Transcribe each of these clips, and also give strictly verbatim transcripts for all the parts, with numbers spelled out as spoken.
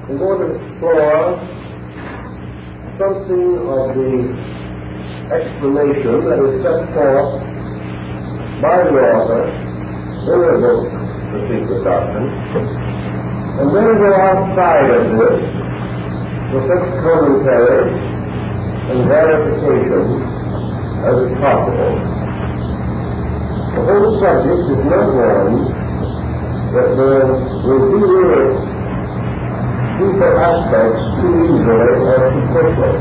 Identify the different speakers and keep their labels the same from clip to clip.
Speaker 1: I'm going to explore something of the explanation that is set forth by the author in the book, The Secret Doctrine, and then go outside of this with such commentary and verification as is possible. The whole subject is not one that will reveal deeper aspects too easily or too quickly.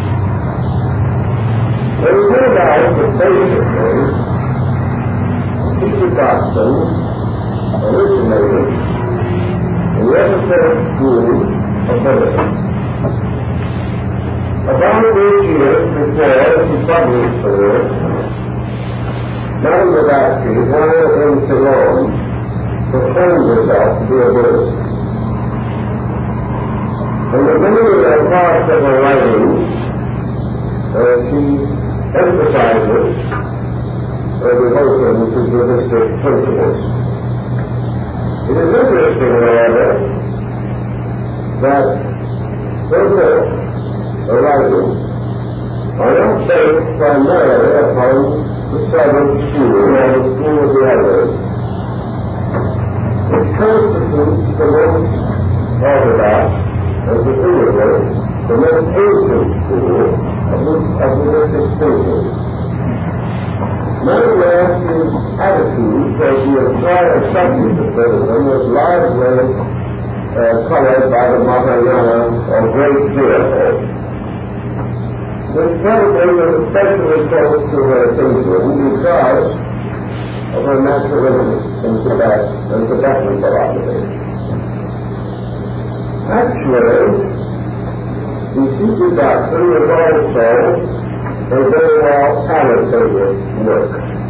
Speaker 1: There is no doubt that basically secret doctrine originated in the esoteric school of Buddhism. About eight years before he published the work, Madame Blavatsky, while in Ceylon, proclaimed herself to be a Buddhist. In the beginning of parts of her writings, uh, she emphasizes her devotion to Buddhistic principles. It is interesting, however, that her book, her writings, are not based primarily upon the Southern school or the school of the others. It constitutes the most orthodox and definitively the most ancient school of Buddhistic thinking. Nevertheless, his attitude towards the entire subject of Buddhism was largely uh, colored by the Mahayana or Great Vehicle, which probably was especially close to her thinking because of her natural interest in Tibet and Tibetan philosophy. Actually, the secret doctrine is also a very well annotated work.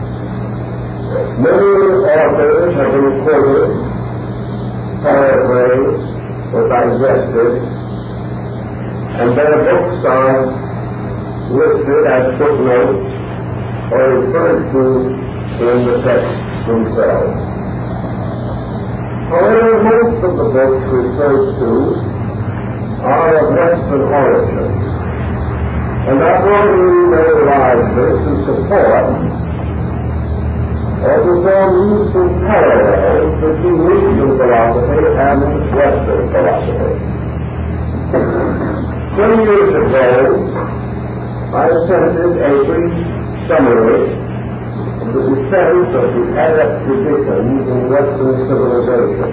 Speaker 1: Many authors have been quoted, paraphrased, or digested, and their books are listed as footnotes or referred to in the text themselves. However, most of the books referred to are of Western origin, and I brought in very largely to support or to form useful parallels between Eastern philosophy and Western philosophy. Twenty years ago, I attempted a brief summary of the defense of the adept traditions in Western civilization.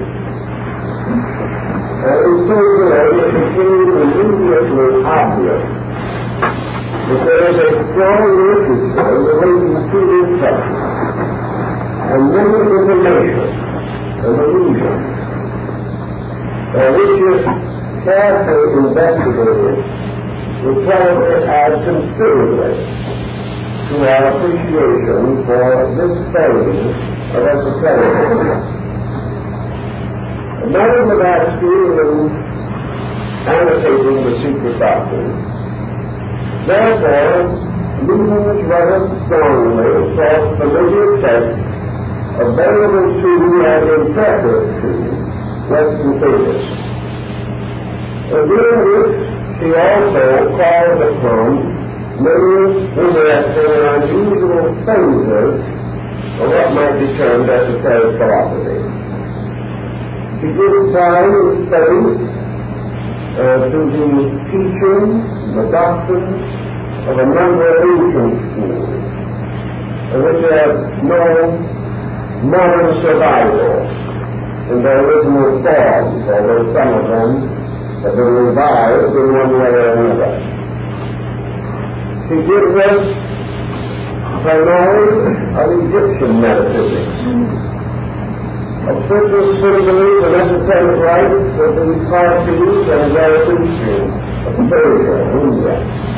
Speaker 1: And in so doing, it became immediately obvious that there is a strong literature relating to this subject, and many information and illusions, uh, which is carefully investigated, will probably add considerably to our appreciation for this phase of esotericism. Madame Blavatsky, in annotating the secret doctrine, therefore leans rather strongly towards familiar texts available to and interpreted to Western thinkers. And doing this, she also calls upon many interesting and unusual phases of what might be termed esoteric philosophy. She gives time and space uh, to the teaching, the doctrine of a number of ancient schools, which have no modern survival in their original forms, although some of them have been revived in one way or another. She gives us her knowledge of Egyptian metaphysics, of certain symbols and esoteric rites of the Parsis and Zoroastrian of Persia and India.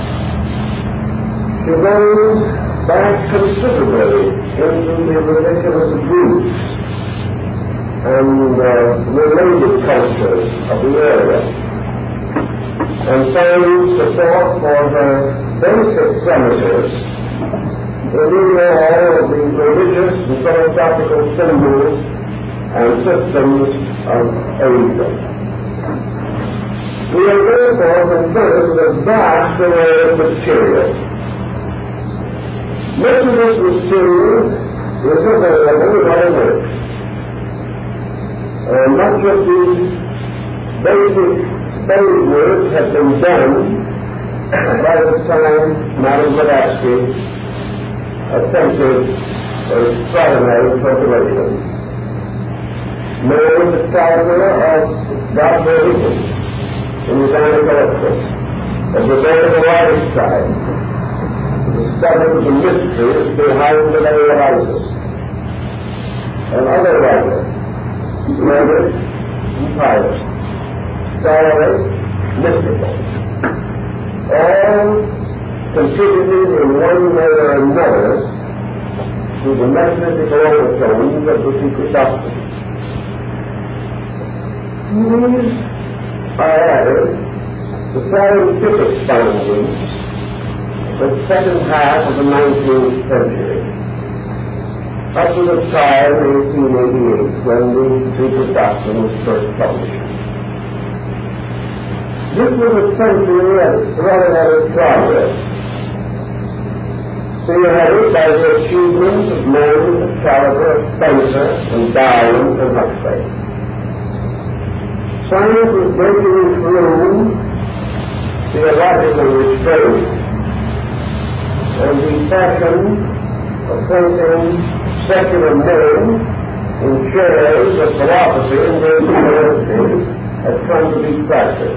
Speaker 1: She goes back considerably into the religion of the Greeks and uh, related cultures of the area, and finds support for her basic premises in either all of the religious and philosophical symbols and systems of Asia. We are therefore confronted with a vast array of material. Much of this material is available without a work. And much of these basic spade work have been done by the time Madame Blavatsky attempted extraordinary cultivation. Man is the discoverer of God's religion in his own collection, of the veritable lifestyle, the discovery of the mysteries behind the name of Isis, and other writers, learned and pious, scholarly, mystical, all contributing in one way or another to the metaphysical overtones of the secret doctrine. These are added the scientific findings of the second half of the nineteenth century, up to the time of eighteen eighty-eight, when the secret doctrine was first published. This was a century of extraordinary progress, spearheaded by the achievements of men of the caliber of Spencer and Darwin and Huxley. Science was breaking through theological restraint and the fashion of placing secular men in chairs of philosophy and great universities has come to be practiced.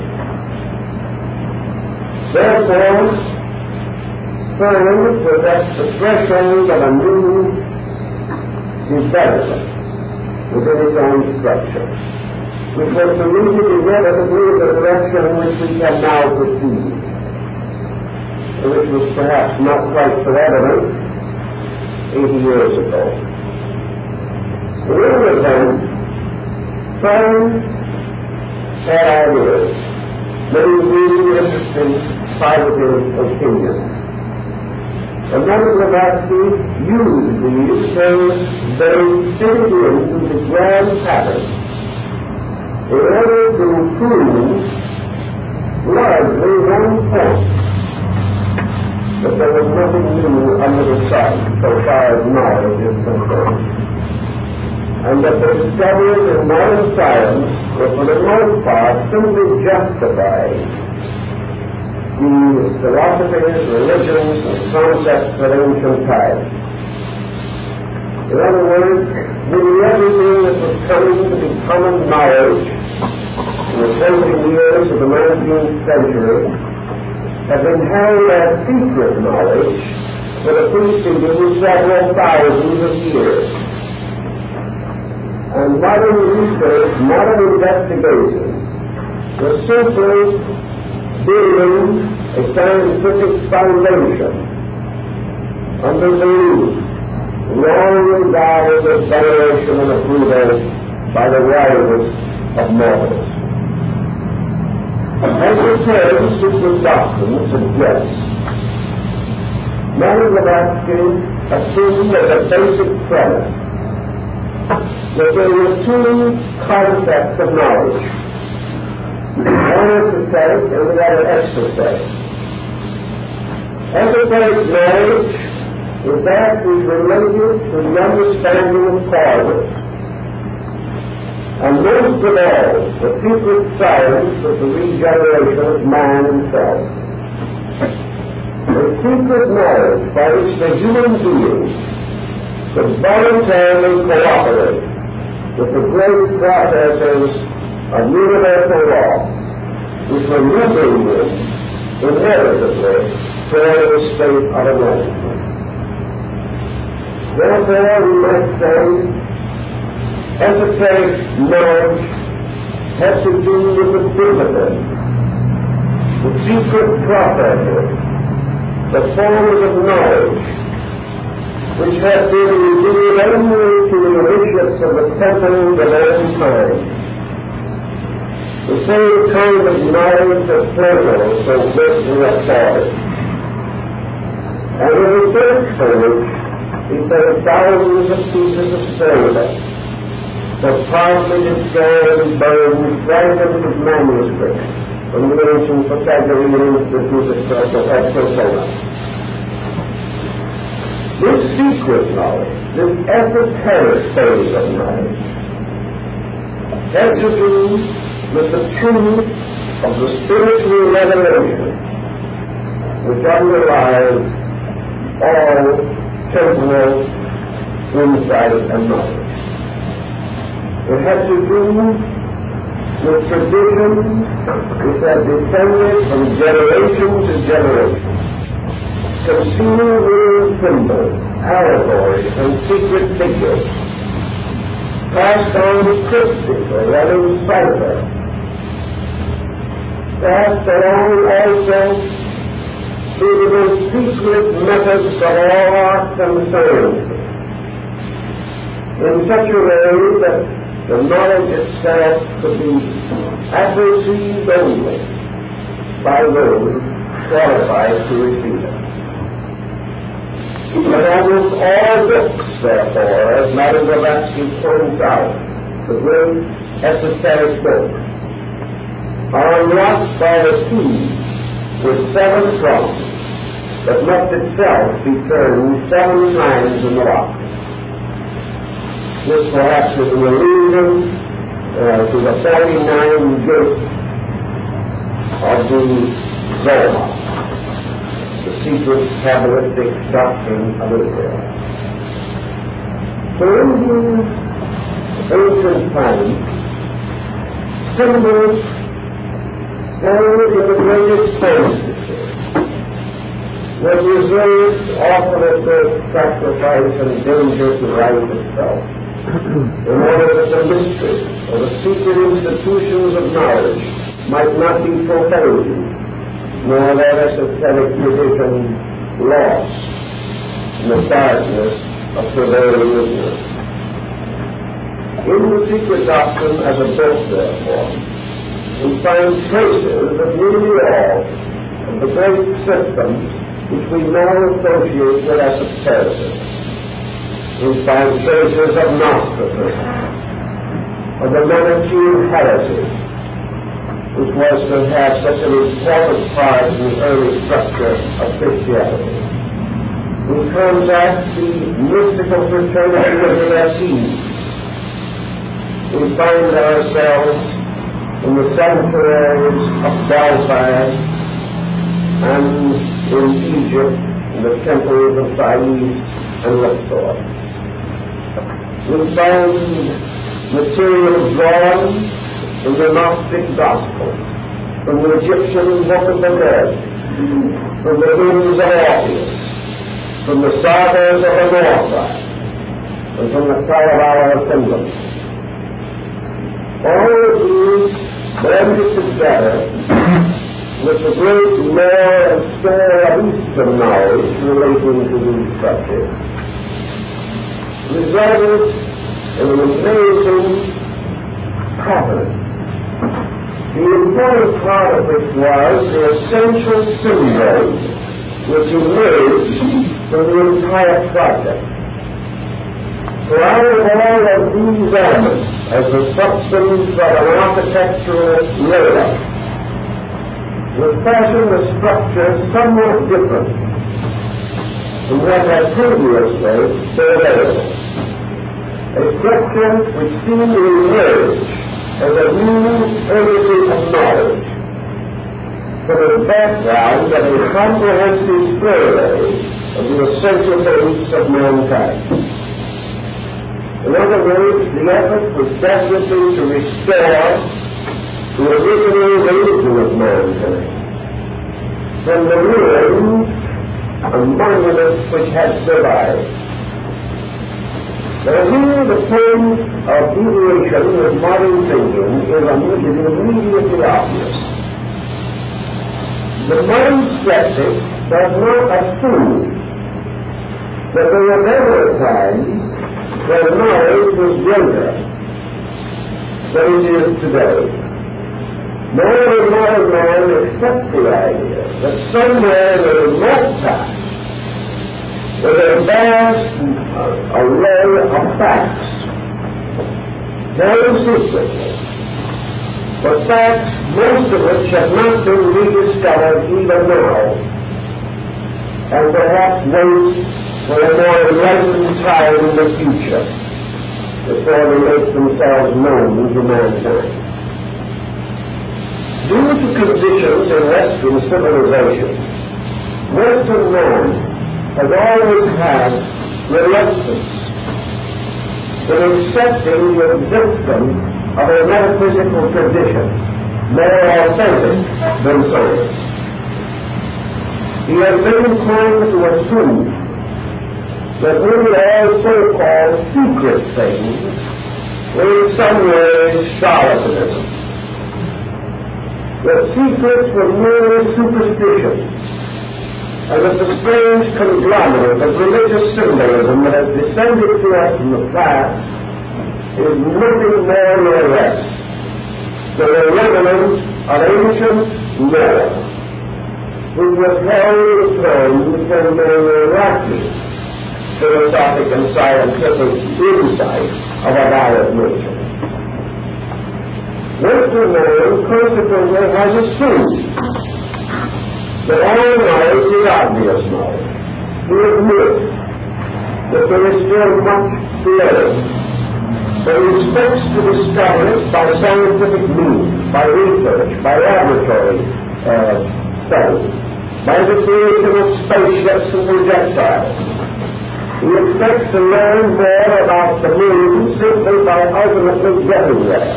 Speaker 1: Therefore, science was at the threshold of a new development within its own structure, which was to lead it inevitably in the direction in which we can now proceed, and which was perhaps not quite so evident eighty years ago. In any event, science had ideas, many really interesting positive opinions. And Madame Blavatsky used these so they fitted into the grand pattern in order to prove largely one point, that there was nothing new under the sun so far as knowledge is concerned, and that the discoveries in modern science were for the most part simply justified the philosophies, religions, and concepts of ancient times. In other words, nearly everything that was coming to be common knowledge in the closing years of the nineteenth century had been held as secret knowledge for the preceding several thousands of years. And modern research, modern investigation was simply building a scientific foundation under the roof long regarded as veneration and approval by the wisest of mortals. As the term secret doctrine suggests, Madame Blavatsky assumed as a basic premise that there were two concepts of knowledge: one esoteric and the other exoteric. Esoteric knowledge is that which related to the understanding of causes, and most of all, the secret science of the regeneration of man himself. The secret knowledge by which the human being could voluntarily cooperate with the great processes of universal law, which will bring him inevitably toward a state of enlightenment. Therefore, we might say, esoteric knowledge has to do with the discipline, the secret processes, the forms of knowledge, which have been revealed only to the initiates of the temples of all time. The same kind of knowledge of Plato so greatly applauded. And in the search for which he found thousands of pieces of silver, the partly destroyed and burned fragments of manuscripts, from the ancient Pythagorean Institute itself of Persona. This secret knowledge, this esoteric phase of knowledge, has to do with the truth of the spiritual revelation which underlies all temporal insight and knowledge. It has to do with traditions which have descended from generation to generation, concealed within symbols, allegories, and secret figures, passed on cryptically and in cipher, passed along also through the most secret methods of all arts and sciences, in such a way that the knowledge itself could be apperceived only by those qualified to receive it. But almost all books, therefore, as Madame Blavatsky points out, the great esoteric books, are unlocked by the key with seven prongs that must itself be turned seven times in the lock. This perhaps is an allusion uh, to the forty-nine gates of the Zohar, the secret Kabbalistic doctrine of Israel. So in these ancient times, symbols held in the great expanses was reserved often at the sacrifice and danger to life itself, in order that the mystery or the secret institutions of knowledge might not be profaned, nor their esoteric tradition lost in the darkness of prevailing ignorance. In the secret doctrine as a book, therefore, we find traces of nearly all of the great systems which we now associate with esotericism. We find traces of Gnosticism, of the Manichaean heresy, which was to have such an important part in the early structure of Christianity. We contrast the mystical fraternity of the Essenes. We find ourselves in the sanctuaries of Delphi and in Egypt, in the temples of Thais and Luxor. We find material drawn from the Gnostic Gospel, from the Egyptian Book of the Dead, from the hymns of Orpheus, from the sagas of Amorpha, and from the Kalevala symbols. All of these blended together with the great lore and store of Eastern knowledge relating to these subjects, resulted in an amazing pattern, the important part of which was the essential symbol which emerged from the entire project. So out of all of these elements, as the substance of an architectural layout, was fashioned a structure somewhat different from what had previously been available. A structure which seemed to emerge as a new entity of knowledge from a background of a comprehensive survey of the essential beliefs of mankind. In other words, the effort was definitely to restore the original religion of mankind from the ruins and monuments which had survived. Now here the point of deviation with modern thinking is immediately obvious. The modern skeptic does not assume that there were ever times when knowledge was greater than it is today. Nor does modern man accept the idea that somewhere in the remote past there was a vast uh, array of facts, very secretly, but facts, most of which have not been rediscovered even now, and perhaps wait for a more enlightened time in the future before they make themselves known to mankind. Due to conditions in Western civilization, Western man has always had reluctance in accepting the existence of a metaphysical tradition more authentic than science. He has been inclined to assume that really all so-called secret things were in some ways charlatanism. That secrets were merely superstitions, and that the strange conglomerate of religious symbolism that has descended to us from the past is nothing more nor less than a remnant of ancient lore, which was held in terms from the miraculous philosophic and scientific insight of a higher nature. Western man consequently has assumed that all knowledge is obvious knowledge. We admit that there is still much to learn, but he expects to discover it by scientific means, by research, by laboratory uh, study, by the creation of spaceships and projectiles. He expects to learn more about the moon simply by ultimately getting there.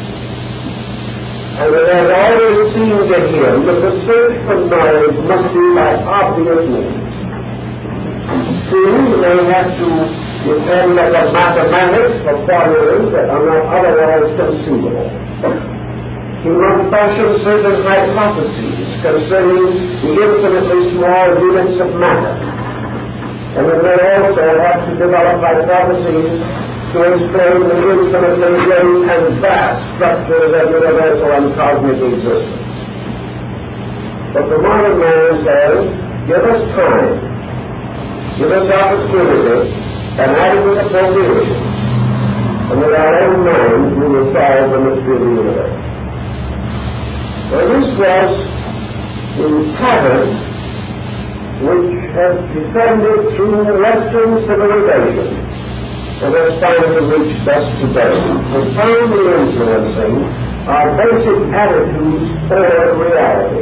Speaker 1: And it has always seemed to him that the search for knowledge must be by obvious means. True, they have to depend on mathematics for formulas that are not otherwise conceivable. He must fashion certain hypotheses concerning the infinitely small units of matter. And it may also have to develop hypotheses to explain the infinitely great and vast structures of universal and cosmic existence. But the modern man says, give us time, give us opportunity, and adequate appropriation, and with our own minds we will solve the mystery of the universe. Well, this was the pattern which has descended through Western civilization and has finally reached us today, profoundly influencing our basic attitudes toward reality.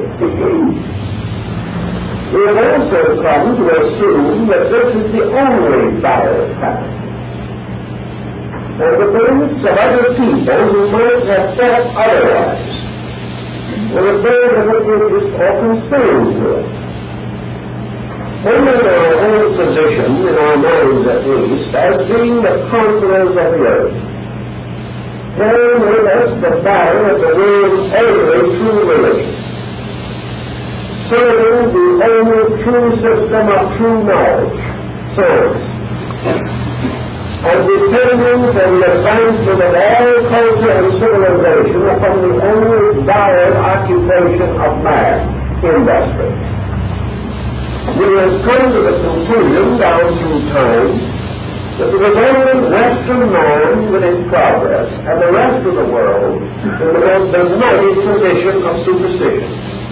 Speaker 1: We have also come to assume that this is the only valid pattern, and the beliefs of other people who might have thought otherwise were a burden of interest or concern to us. Only our own position, in our minds at least, as being the conquerors of the earth, carrying with us the battle of the world's only true religion, serving the only true system of true knowledge, science, and depending on the advancement of all culture and civilization upon the only valid occupation of man, industry. We have come to the conclusion down through time that there was only Western man with its progress and the rest of the world in the most benign condition of superstition.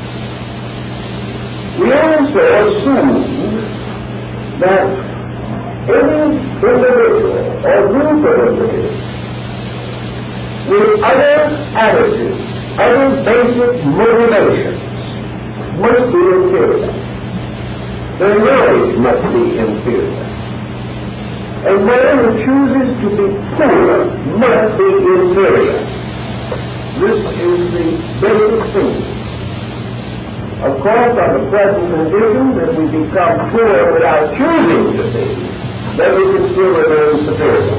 Speaker 1: We also assume that any individual or group of individuals with other attitudes, other basic motivations must be inferior. Their knowledge must be inferior. A man who chooses to be poor must be inferior. This is the basic thing. Of course, on the present conditions, if we become poor without choosing to be, then we can still remain superior.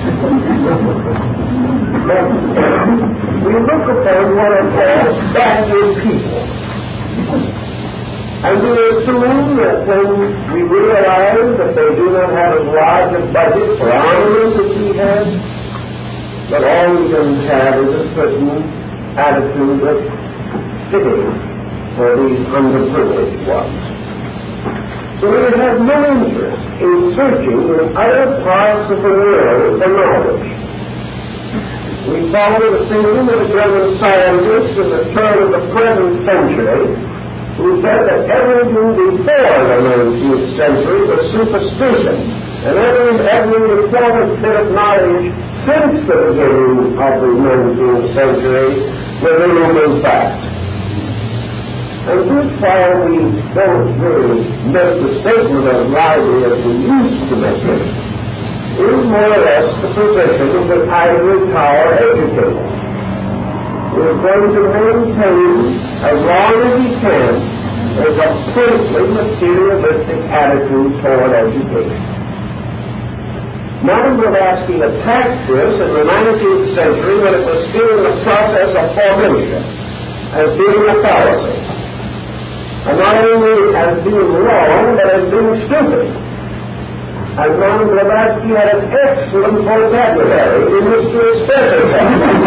Speaker 1: But we look upon what are called backward people. And we assume that when we realize that they do not have as large a budget for armaments as we have, that all we can have is a certain attitude of pity for these underprivileged ones. So we have no interest in searching in other parts of the world for knowledge. We follow the thinking of a German scientist in the turn of the present century who said that everything before the nineteenth century was superstition, and every, every important bit of knowledge since the beginning of the nineteenth century was a human fact. And this, while we don't really make the statement as loudly as we used to make it, is more or less the position of the ivory tower educator. He is going to maintain, as long as he can, is a priestly, materialistic attitude toward education. Madame Blavatsky attacked this in the nineteenth century when it was still in the process of formation as being a fallacy. And not only as being wrong, but as being stupid. And Madame Blavatsky had an excellent vocabulary in which to express herself.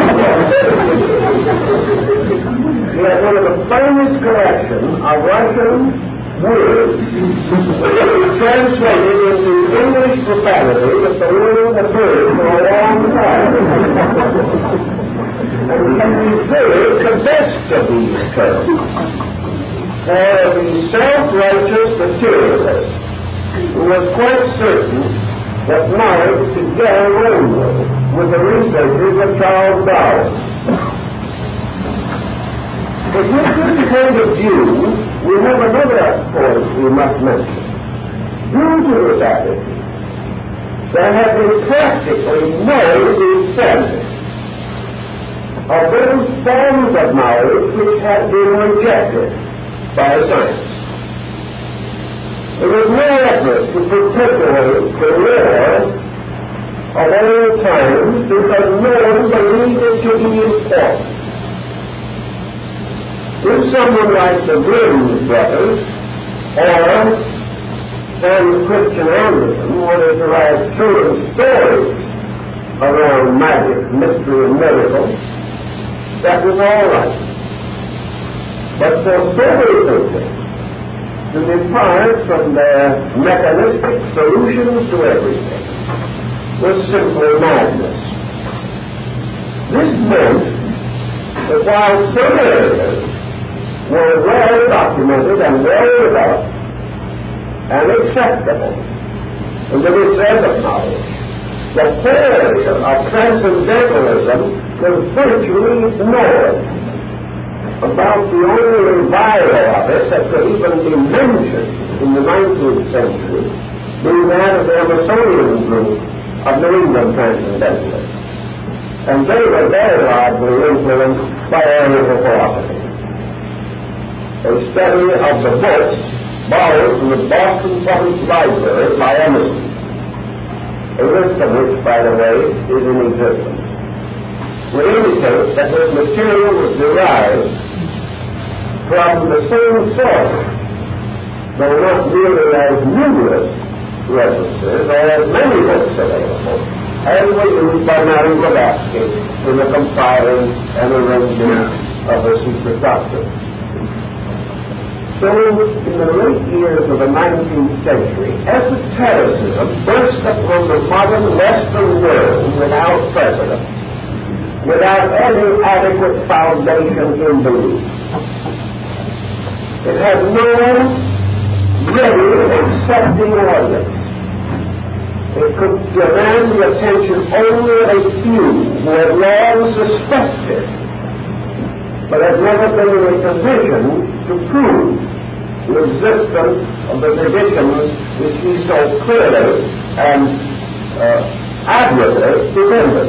Speaker 1: He had one of the finest collections of Russian words translated into English profanity that the world had heard for a long time. And he reserved the best of these terms for the self-righteous materialist who was quite certain that knowledge began only with the researches of Charles Darwin. But with this point of view, we have another point we must mention. Due to this attitude, there have been practically no defense of those forms of knowledge which have been rejected by science. There was no effort to perpetuate the war of old times because no one believed it to be important. If someone like the Grimm brothers or Hans Christian Andersen wanted to write children's stories around magic, mystery, and miracles, that was all right. But for sober thinking to depart from their mechanistic solutions to everything was simply madness. This meant that while some areas were well documented and well developed and acceptable in the descent of knowledge, the whole area of transcendentalism was virtually ignored. About the only revival of it that could even be mentioned in the nineteenth century being that of the Emersonian group of New England transcendentalists. And they were very largely influenced by Aristotle philosophy. A study of the books borrowed from the Boston Public Library by Emerson, a list of which, by the way, is in existence, would indicate that this material was derived from the same source, though not nearly as numerous references or as many books available as were used by Madame Blavatsky in the compiling and arranging of the secret doctrine. So, in the late years of the nineteenth century, esotericism burst upon the modern Western world without precedent, without any adequate foundation in belief. It had no ready accepting audience. It could demand the attention only of a few who had long suspected, but had never been in a position to prove the existence of the traditions which he so clearly and uh, admirably defended.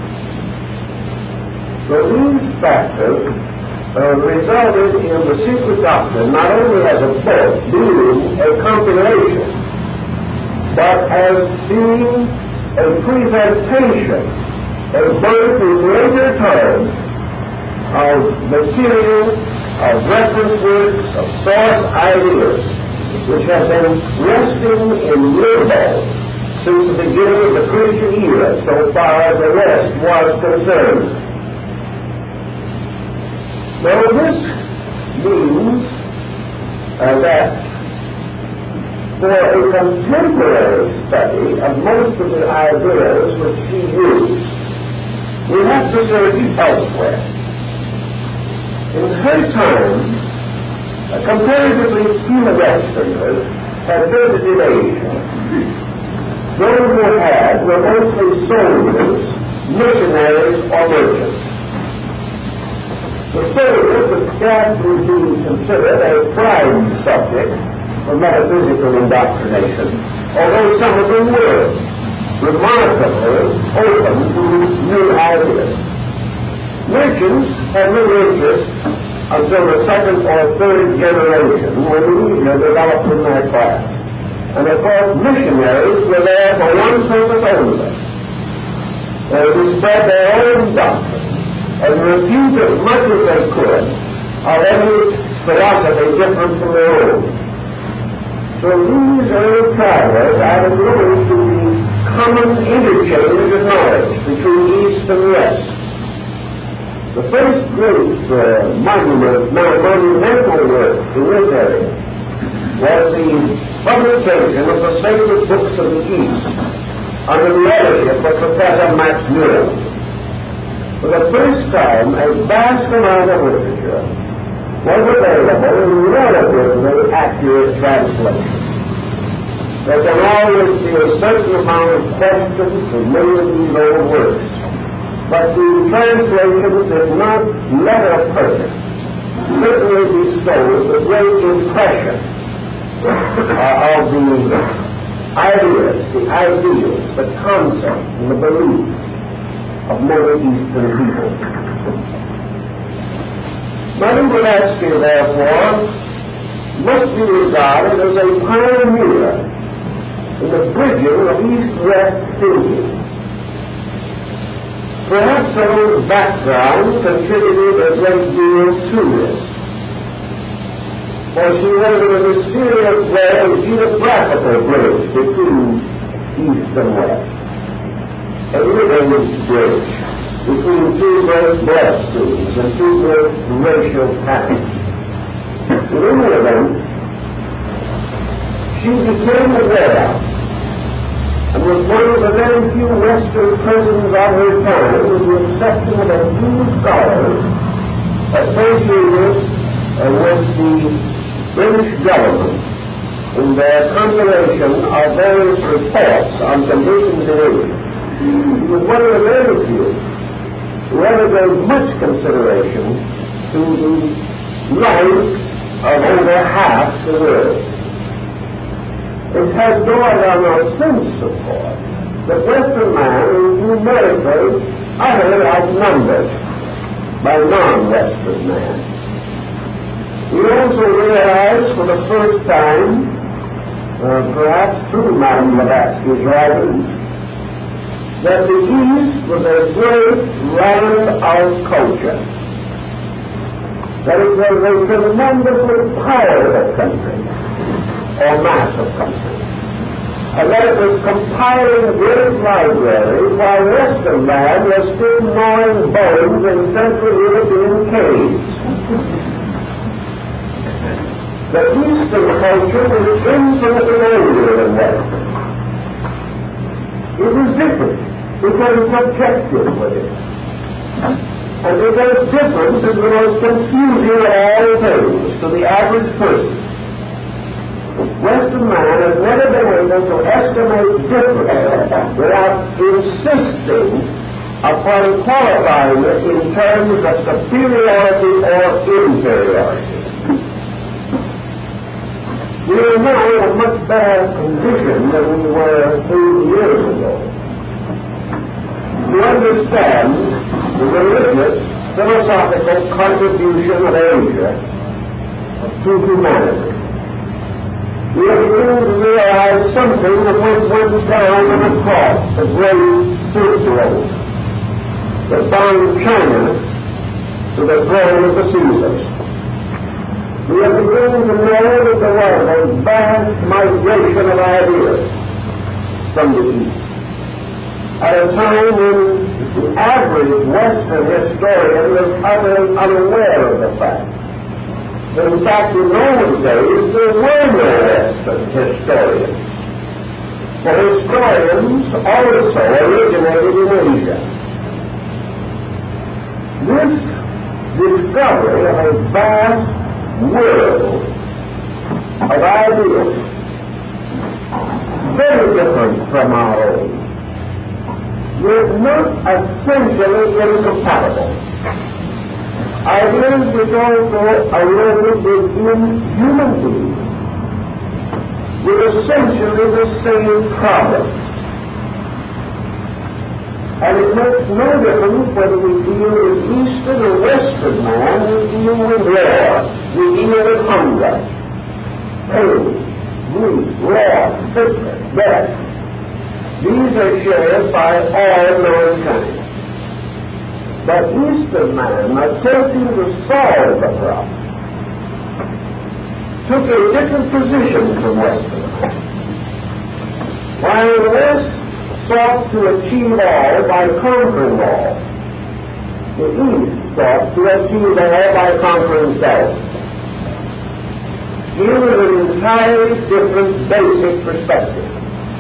Speaker 1: So these factors uh, resulted in the secret doctrine not only as a book being a compilation, but as being a presentation, a birth in later times of material, of reference works, of source ideas, which have been resting in limbo since the beginning of the Christian era, so far as the West was concerned. Now this means uh, that for a contemporary study of most of the ideas which he used, we have to search elsewhere. In her time, a comparatively few Westerners had visited Asia. Those who had were mostly soldiers, missionaries, or merchants. The soldiers would scarcely be considered a prime subject for metaphysical indoctrination, although some of them were remarkably open to new ideas. Merchants had no interest until the second or third generation when leisure developed in their class. And of course, missionaries were there for one purpose only. They to spread their own doctrine and refute as much as they could of any philosophy different from their own. So these early travelers added little to the common interchange of knowledge between East and West. The first great uh, monument, monumental work in this area was the publication of the sacred books of the East under the editorship of Professor Max Muller. For the first time, a vast amount of literature was available in relatively accurate translation. There can always be a certain amount of questions in many of these old works, but the translations, if not letter perfect, certainly bestows a great impression uh, of the ideas, the ideals, the concepts, and the beliefs of many Eastern people. Madame Blavatsky, therefore, must be regarded as a pioneer in the bridging of East-West thinking. Perhaps her own background contributed a great deal to this, for she was in a mysterious way a geographical bridge between East and West, a living bridge between two great blood streams and two great racial patterns. In any event, she became aware, and was one of the very few Western persons of her time, with the exception of a few scholars associated uh, with the British government in their compilation of various reports on conditions in Asia. He was one of the very few who ever gave much consideration to the life of over half the world. It has dawned on us since, of course, that Western man is numerically utterly outnumbered by non-Western man. We also realize for the first time, uh, perhaps through Madame Blavatsky's writings, that the East was a great land of culture, that it was a tremendously powerful country, or mass of country, and that it was compiling great libraries while Western man was still gnawing bones in Central European caves. The Eastern culture was infinitely older than Western. It was different because it's objective with it. And because difference is the most confusing of all things to the average person. Western man has never been able to estimate difference without insisting upon qualifying it in terms of superiority or inferiority. We are now in a much better condition than we were eighty years ago to understand the religious, philosophical contribution of Asia to humanity. We are beginning to realize something of what went down and across the great Silk Road that bound China to the throne of the Caesars. We are beginning to know that there was a vast migration of ideas from the East at a time when the average Western historian was utterly unaware of the fact. In fact, in those days, there were no Western historians. For historians also originated in Asia. This discovery of a vast world of ideas, very different from our own, is not essentially incompatible. Ideas which also arose within human beings with essentially the same problem. And it makes no difference whether we deal with Eastern or Western man, we deal with war, we deal with hunger, pain, grief, war, sickness, death. These are shared by all mankind. But Eastern man, attempting to solve the problem, took a different position from Western man. While the West sought to achieve all by conquering all, the East sought to achieve all by conquering self. Here is an entirely different basic perspective.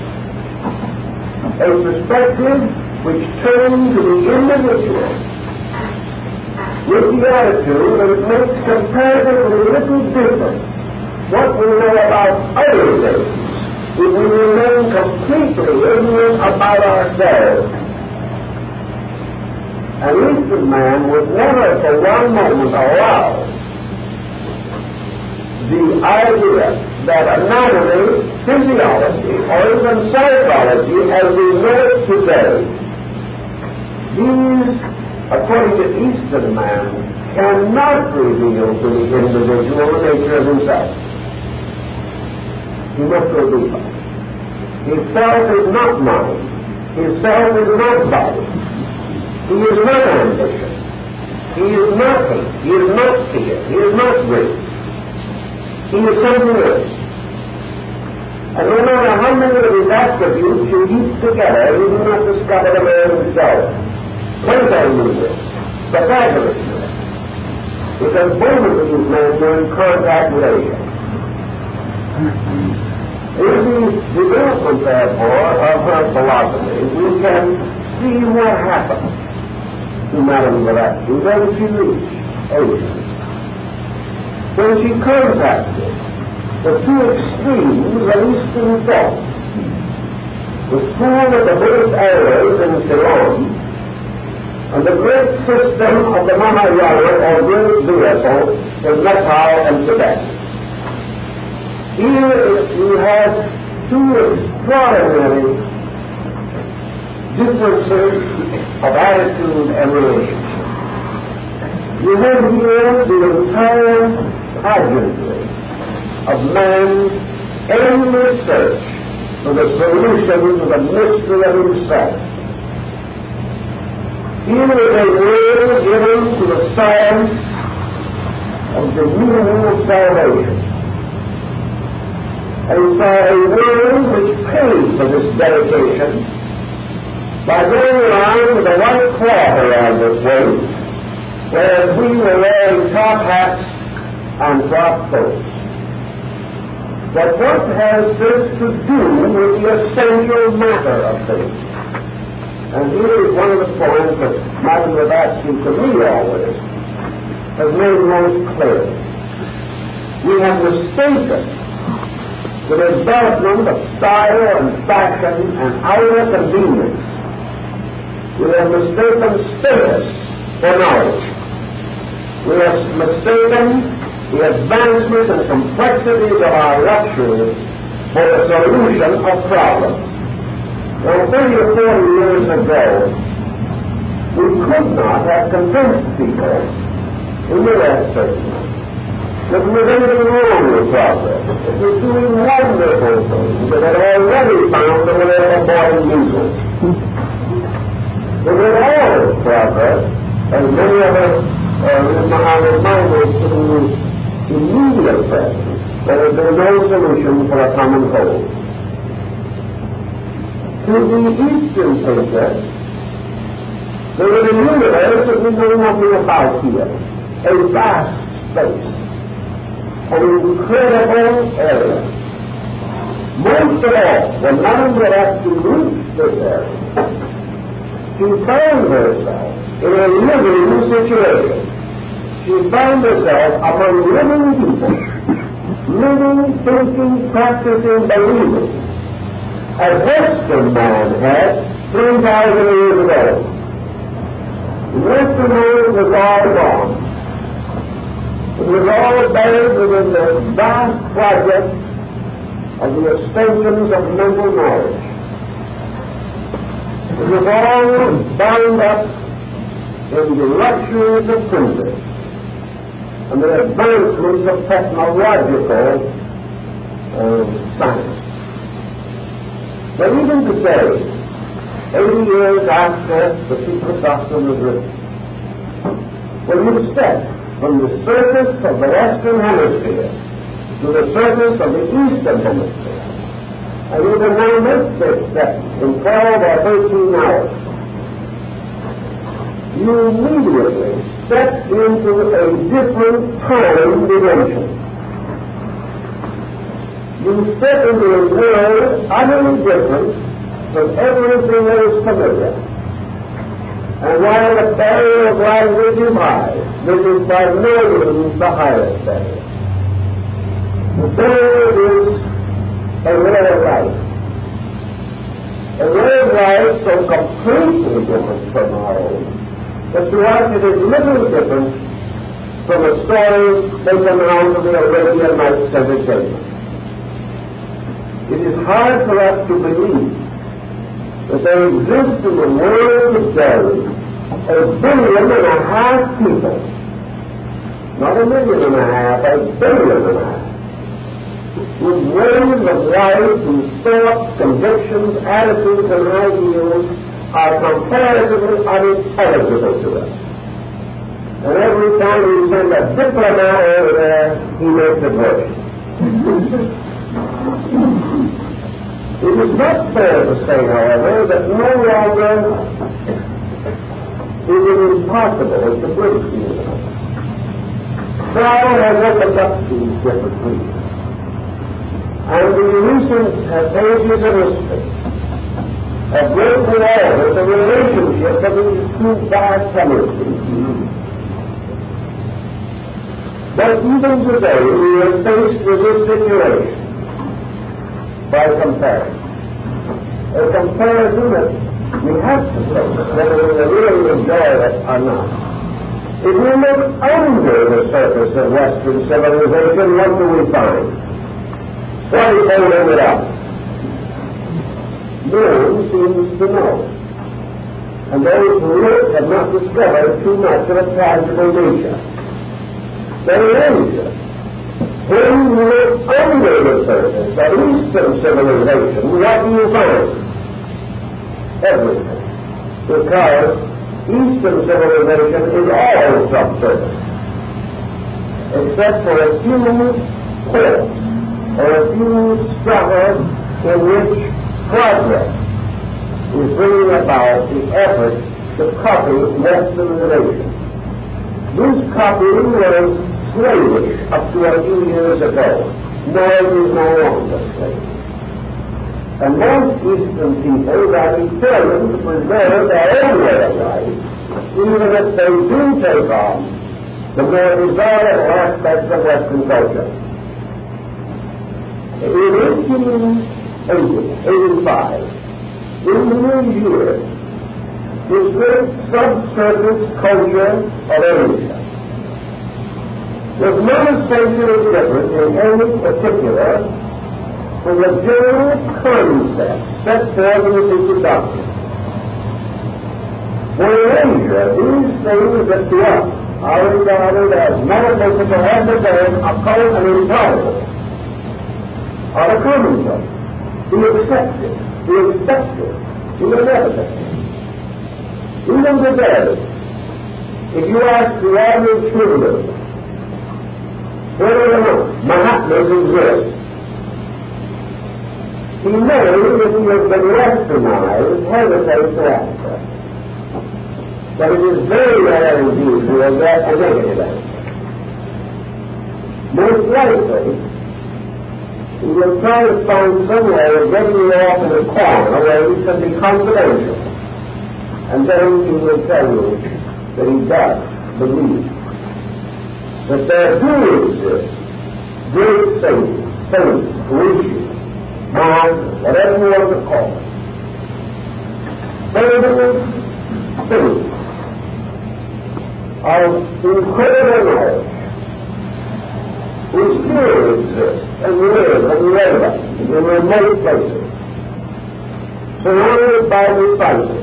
Speaker 1: A perspective which turns to the individual with the attitude that it makes comparatively little difference what we know about other things if we remain completely ignorant about ourselves. An Eastern man would never for one moment allow the idea that anatomy, physiology, or even psychology as we know it today, these, according to Eastern man, cannot reveal to the individual the nature of himself. He must go deeper. His self is not mind. His self is not body. He is not ambition. He is not hate. He is not fear. He is not grief. He is something else. And no matter how many of his attributes you heap together, you do not discover the man himself. Plato knew this. Pythagoras knew it. Because both of these men were in contact with Asia. In the development, therefore, of her philosophy, we can see what happened to Madame Blavatsky when she reached Asia. When she contacted the two extremes of Eastern thought, the school of the Buddhist elders in Ceylon, and the great system of the Mahayana or great vehicle in Nepal and Tibet. Here you have two extraordinary differences of attitude and relationship. You have here the entire pageantry of man's endless search for the solution to the mystery of himself. Here is a word given to the science of the meaning of salvation. And so a word which pays for this dedication by going around with a white cloth around his waist, whereas we were wearing top hats and frock coats. But what has this to do with the essential matter of things? And here is one of the points that Madame Blavatsky, to me always, has made most clear. We have mistaken the development of style and fashion and outer convenience. We have mistaken status for knowledge. We have mistaken the advancement and complexities of our luxuries for the solution of problems. Well, thirty or forty years ago, we could not have convinced people in the West certainly that there was anything wrong with progress. It was doing wonderful things that had already found the way of avoiding evil. But with all this progress, as many of us are reminded in the immediate present, there has been no solution for a common whole. To the Eastern thinker, there is a universe that we know nothing about here, a vast space, an incredible area. Most of all, when Madame Blavatsky reached this area, she found herself in a living situation. She found herself among living people, living, thinking, practicing, believing, as Western man had three thousand years ago. The Western man was all gone. It was all buried within the vast project of the extensions of mental knowledge. It was all bound up in the luxuries of printing and the advancements of technological uh, science. But even today, eighty years after the secret doctrine was written, when you step from the surface of the Western Hemisphere to the surface of the Eastern Hemisphere, and you can now make this step in twelve or thirteen hours, you immediately step into a different time dimension. You step into a world utterly different from everything that is familiar. And while the barrier of language is high, this is by no means the highest barrier. The barrier is a way of life. A way of life so completely different from our own, that to us it is little different from a story taken out of the Arabian Nights Entertainment. It is hard for us to believe that there exists in the world today a billion and a half people, not a million and a half, a billion and a half, whose ways of life, whose thoughts, convictions, attitudes, and ideals are comparatively unintelligible to us. And every time we send a diplomat over there, he makes it worse. It is not fair to say, however, that no longer is it impossible to bridge the universe. God has opened up these different regions. And the recent pages of history have greatly altered the relationship of these two vast hemispheres. But even today we are faced with this situation by comparison. A comparison that we have to face, whether we really enjoy it or not. If we look under the surface of Western civilization, what do we find? What is holding it up? No one seems to know. And those who look have not discovered too much of a tangible nature. There is when you look under the surface of Eastern civilization, what do you find? Everything. Because Eastern civilization is all subsurface, except for a few ports or a few strata in which progress is bringing about the effort to copy Western civilization. This copying was slavish up to a few years ago. Now it is no longer slavish. And most Eastern peoples are determined to preserve their own way of life, even if they do take on the more desirable aspects of Western culture. In eighteen eighty-five, in these years, this great subsurface culture of Asia was not essentially different in any particular from the general concept set forth in the secret doctrine. For in Asia, these things that to us are regarded as metaphysical, esoteric, occult, and improbable are the commonplace, the accepted, the expected, the inevitable. Even today, if you ask the average human, whether or not Mahatmas exist, he knows that he has been westernized, hesitates to answer. But it is very rare indeed to have a negative answer. Most likely, he will try to find some way of getting you off in a corner where you can be confidential. And then he will tell you that he does believe that there do exist great saints, saints, wishes, minds, whatever you want to call it, saving saints of incredible knowledge who still exist and live and live in remote places, surrounded by disciples.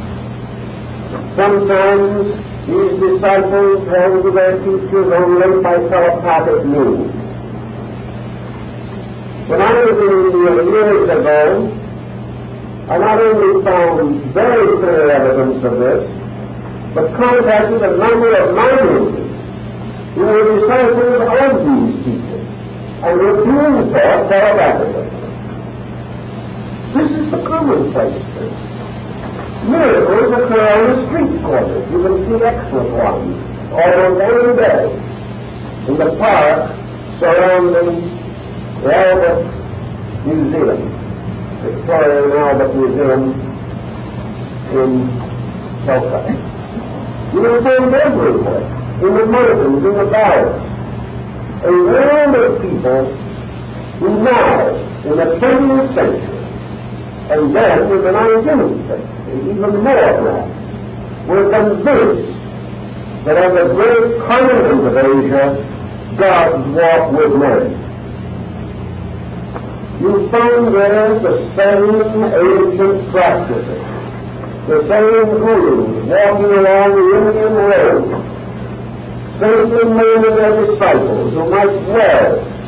Speaker 1: Sometimes these disciples held to their teachers only by telepathic means. When I was in India years ago, I not only found very clear evidence of this, but contacted a number of non-Indians who were disciples of these teachers and were being taught telepathically. This is the commonplace thing. Miracles occur on the street corners. You can see excellent ones almost every day in the park surrounding the Albert Museum, Victoria and Albert Museum in Calcutta. You will find everywhere, in the mountains, in the valleys, a world of people who now, in the twentieth century, and then in the nineteenth century, even more than that, were convinced that on the great continent of Asia, God walked with men. You find there the same ancient practices, the same gurus walking along the Indian road, safely naming their disciples who might well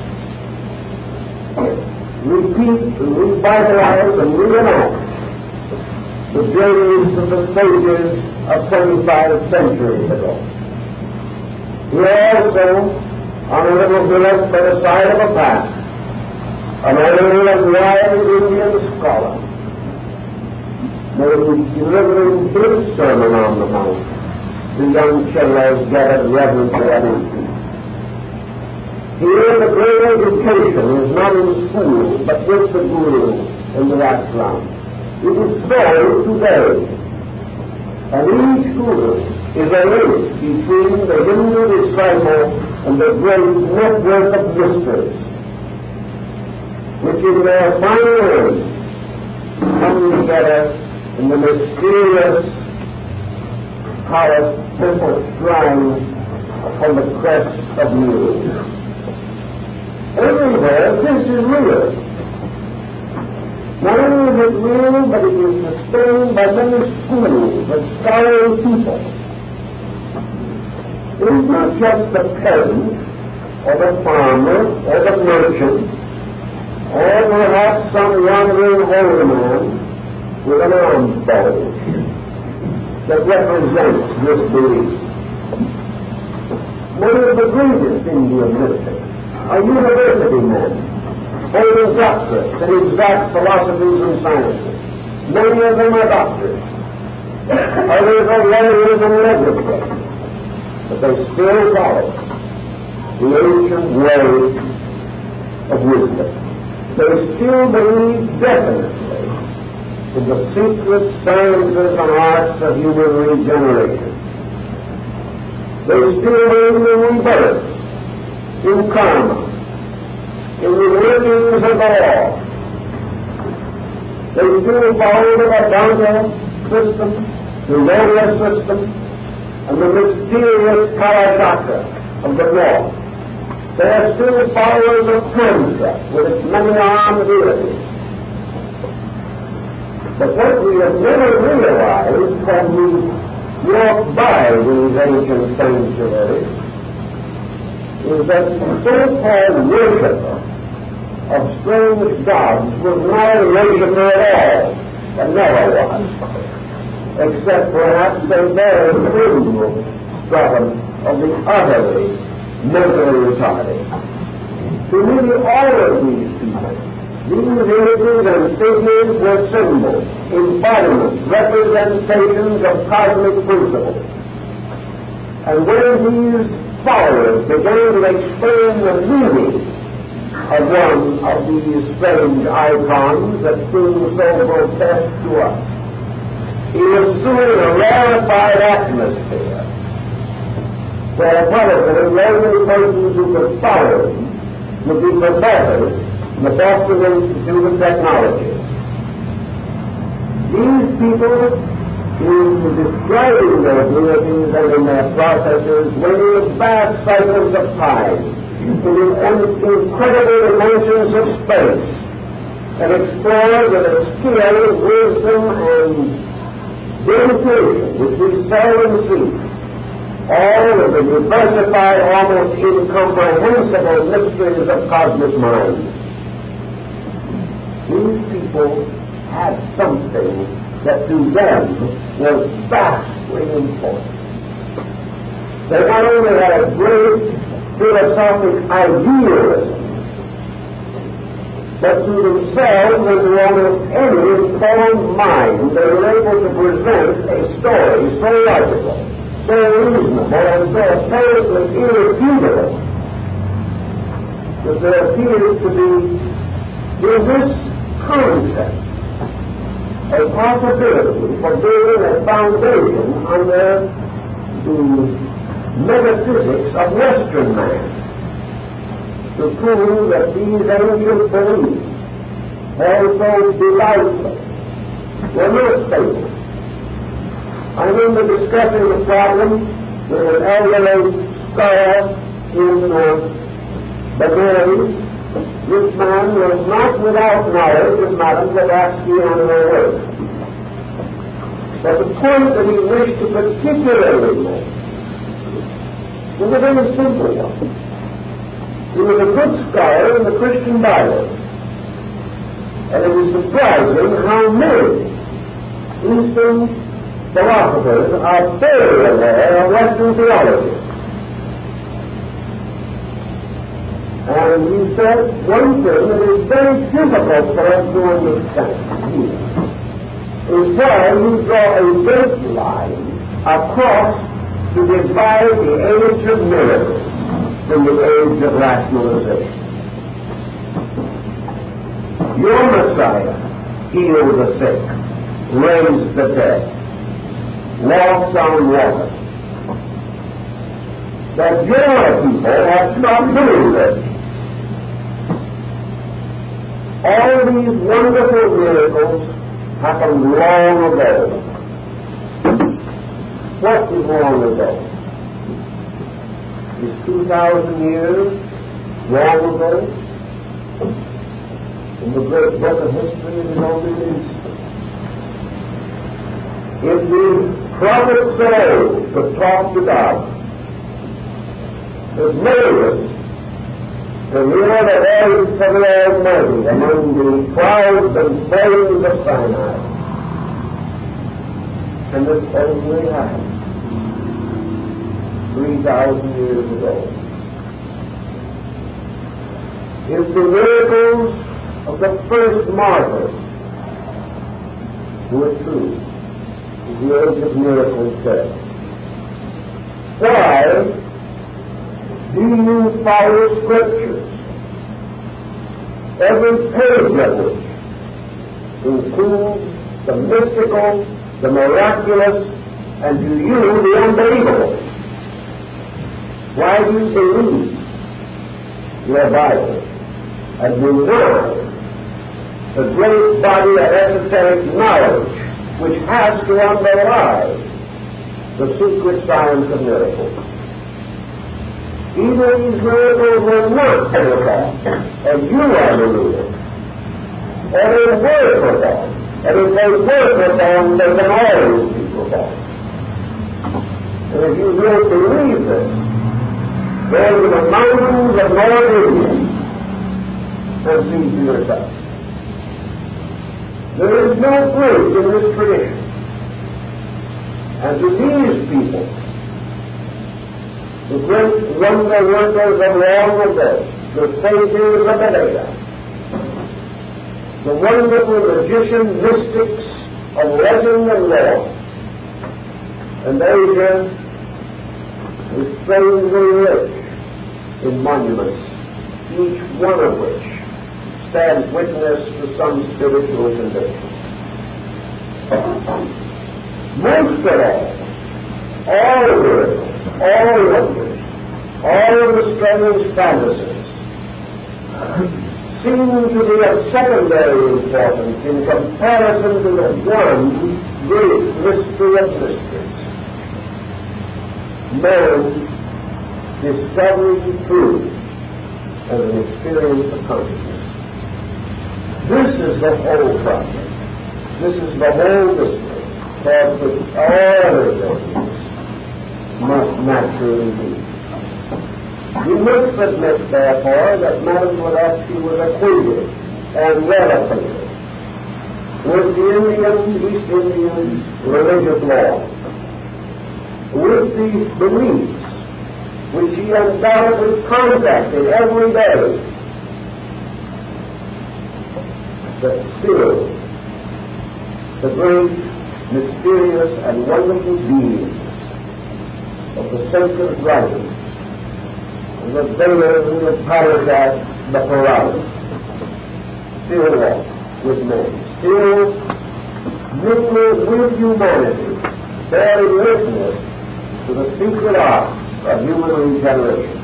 Speaker 1: repeat and revitalize and reenact the journeys of the sages of twenty-five centuries ago. Here also, on a little village by the side of a path, an old and wise Indian scholar made delivering his sermon on the mount. The young children gathered reverently at his feet. Here the great education is not in school, but with the guru in the ashram. It is so today. And each guru is a link between the Hindu disciple and the great network of mysteries, which in their final end come together in the mysterious palace temple shrine upon the crest of Nilo. Everywhere this is real. Not only is it real, but it is sustained by many schools of scholarly people. It is not just the peasant, or the farmer, or the merchant, or perhaps some wandering holy man with an alms bowl that represents this belief. Many of the greatest Indian mystics are university men, holding doctorates in exact philosophies and sciences. Many of them are doctors. Others are lawyers and legislators. But they still follow the ancient way of wisdom. They still believe definitely in the secret sciences and arts of human regeneration. They still believe in rebirth, in karma, in the workings of the law. They still follow the Vedanta system, the Yoga system, and the mysterious Kalachakra of the law. They are still followers of Tantra with its many-armed deities. But what we have never realized when we walk by these ancient sanctuaries is that the so-called worshipper of strange gods was not a worshipper at all, and never was, except perhaps a very few stratum of the utterly mentally retarded. To me, all of these people, these images and figures were symbols, embodiments, representations of cosmic principles. And when these followers began to explain the meaning of one of these strange icons that seemed so grotesque to us, he was soon in a rarefied atmosphere where probably the only persons who could follow him would be professors in the Boston Institute of Technology. These people, in describing their deities and in their processes, went in vast cycles of time, in incredible dimensions of space, and explored with a skill, wisdom, and dedication which we seldom see all of the diversified, almost incomprehensible mysteries of cosmic mind. These people had something that to them was vastly important. They not only had a great philosophic idealism, but to themselves and to almost any informed mind, they were able to present a story so logical, so reasonable, and so apparently irrefutable, that there appears to be in this concept a possibility for building a foundation under the metaphysics of Western man, to prove that these ancient beliefs, also delightful, were not stable. I remember discussing the problem with an elderly scholar in uh, Bulgaria. This man was not without knowledge of Madame Blavatsky and her work. But the point that he wished to particularly make was a very simple one. He was a good scholar in the Christian Bible, and it is surprising how many Eastern philosophers are very aware of Western theology. And he said one thing that is very difficult for us to understand here is why you draw a great line across to divide the age of miracles from the age of rationalization. Your Messiah healed the sick, raised the dead, walked on water. That your people have stopped doing this. All these wonderful miracles happened long ago. What is long ago? Is two thousand years long ago? In the great book of history, it is only an instant. If the prophet Saul could talk to God, if Moses could hear the voice of the Almighty among the clouds and flames of Sinai, and this only happened three thousand years ago. If the miracles of the first martyrs were true, the age of miracles said, why do you follow Scriptures, every page of which includes the mystical, the miraculous, and to you the unbelievable? Why do you believe your Bible and deny the great body of esoteric knowledge which has to underlie the secret science of miracles? Even these miracles were not performed, and you are the leader. And they were performed, and if they were performed, they can always be performed. And if you will believe this, go to the mountains of North India and see for yourself. There is no break in this tradition. And to these people, the great wonder workers of long ago, the saviors of the Veda, the wonderful magician mystics of legend and lore, and Asia is strangely rich in monuments, each one of which stands witness to some spiritual conviction. Most of all, all miracles all wonders, all of the strange fantasies seem to be of secondary importance in comparison to the one great mystery of mysteries. Man discovering truth as an experience of consciousness. This is the whole project. This is the whole mystery, toward which all other things must naturally be. You must admit, therefore, that Madame Blavatsky was acquainted and well acquainted with the Indian, East Indian religious law, with the beliefs which he undoubtedly contacted every day, but still the great, mysterious, and wonderful beings of the sacred writings, the Vedas and the Upanishads, the Puranas, still walk with men, still mingle with humanity, bearing witness to the secret art of human regeneration.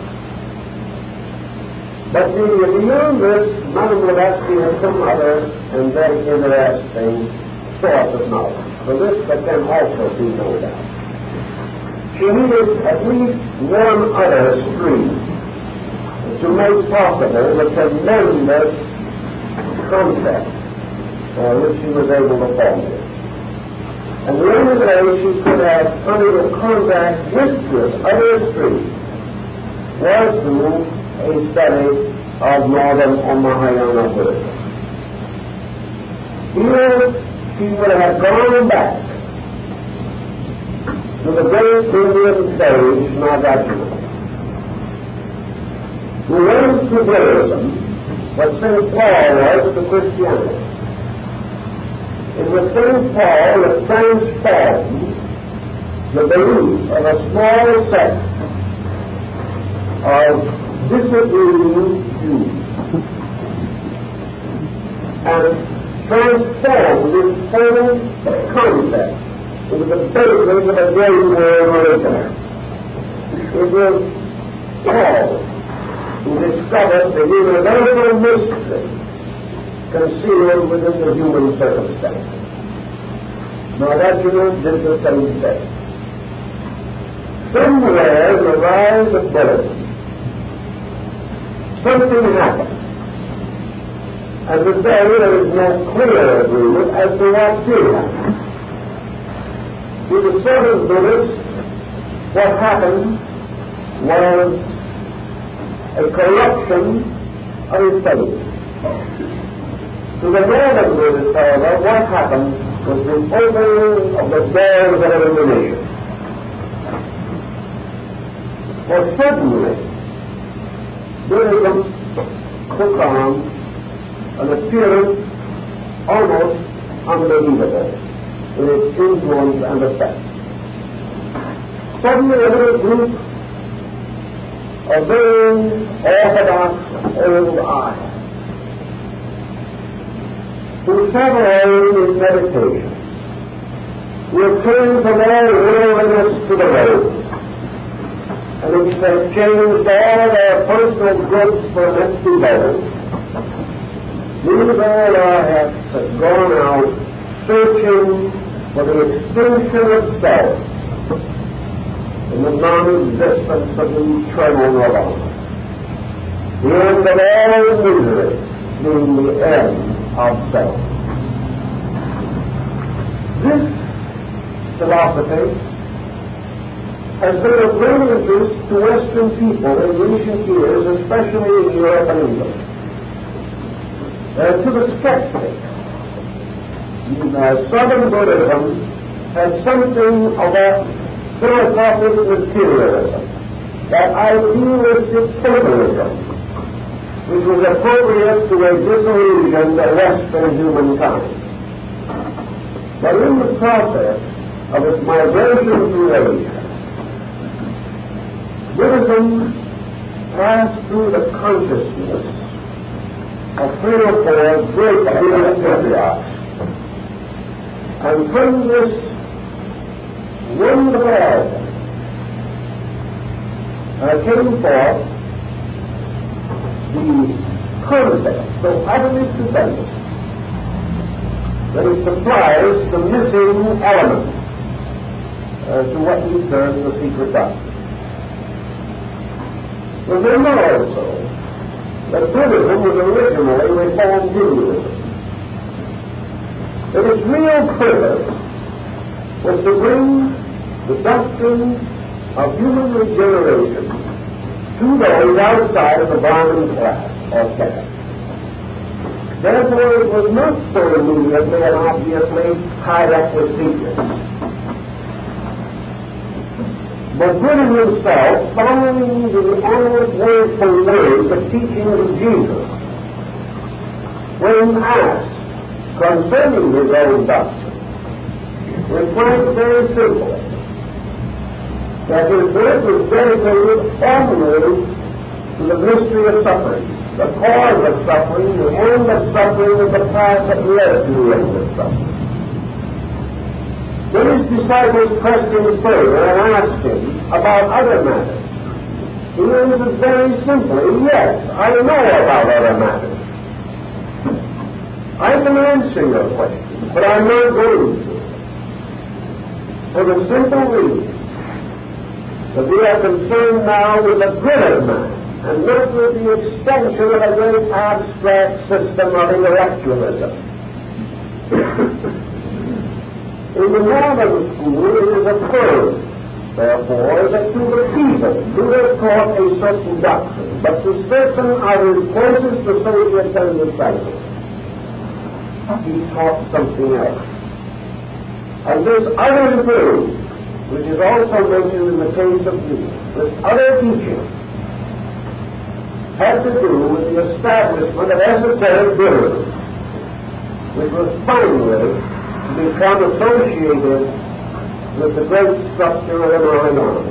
Speaker 1: But the, beyond this, Madame Blavatsky has some other and very interesting source of knowledge. For this there can also be no doubt. She needed at least one other stream to make possible the tremendous concept uh, which she was able to formulate. And the only way she could have come into contact with this other stream was through a study of Northern or Mahayana Buddhism. Here she would have gone back to the great Indian sage Nagarjuna, who was to Buddhism what Saint Paul was to Christianity. It was Saint Paul that transformed the belief of a small sect of disagreeing Jews and transformed this whole concept into the basis of a great world religion. It was Paul who discovered the universal mystery concealed within the human circumstance. Nagarjuna did the same thing. Somewhere in the rise of Buddhism, something happened. And today there is no clear agreement as to what did happen. To the southern Buddhists, what happened was a corruption of his faith. To the northern Buddhists, however, what happened was the opening of the doors of illumination. For suddenly, Buddhism took on an appearance almost unbelievable in its influence and effect. Suddenly, a little group of very orthodox old eyes who sat alone in meditation were turned from all worldliness to the road, and exchanged all their personal goods for an empty bowl. These old eyes had gone out searching for the extinction of self in the non-existence of the eternal nirvana. The end of all misery being the end of self. This philosophy has been of great interest to Western people in recent years, especially in Europe and England. Uh, to the skeptic, uh, Southern Buddhism has something of a philosophic materialism, that idealistic fatalism, which was appropriate to a disillusioned Western humankind. But in the process of its migration through Asia, Buddhism passed through the consciousness of three or four great Buddhist patriarchs. And from this wonderful album uh, came forth the concept so utterly stupendous that it supplies the missing element uh, to what we term the secret doctrine. Remember also that Buddhism was originally Reformed Judaism. That its real purpose was to bring the doctrine of human regeneration to those outside of the Brahmin class or caste. Therefore, it was not so immediately and obviously tied up with secrets. But Buddha himself, following the almost word for word the teachings of Jesus, when asked concerning his own doctrine, replied very simply that his work was dedicated only to the mystery of suffering, the cause of suffering, the end of suffering, and the path that led to the end of suffering. Then his disciples pressed him further and asked him about other matters. He answered very simply, yes, I know about other matters. I can answer your question, but I'm not going to. For the simple reason that we are concerned now with the good of man, and not with the extension of a great abstract system of intellectualism. In the modern school, it is affirmed, therefore, that to the people, Buddha taught a certain doctrine, but to certain of his closest associates and disciples, he taught something else. And this other thing, which is also mentioned in the case of Jesus, this other teaching, had to do with the establishment of esoteric Buddhism, which was finally to become associated with the great structure of the Mahayana.